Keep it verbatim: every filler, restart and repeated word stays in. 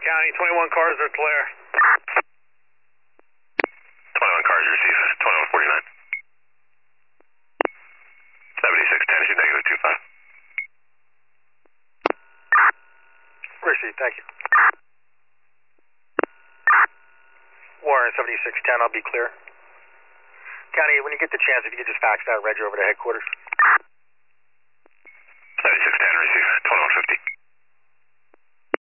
County, twenty-one cars are clear. twenty-one cars receive, twenty-one forty-nine. seventy-six ten, shoot negative two five. Received, thank you. Warren, seventy-six ten, I'll be clear. County, when you get the chance, if you could just fax that reg over to headquarters.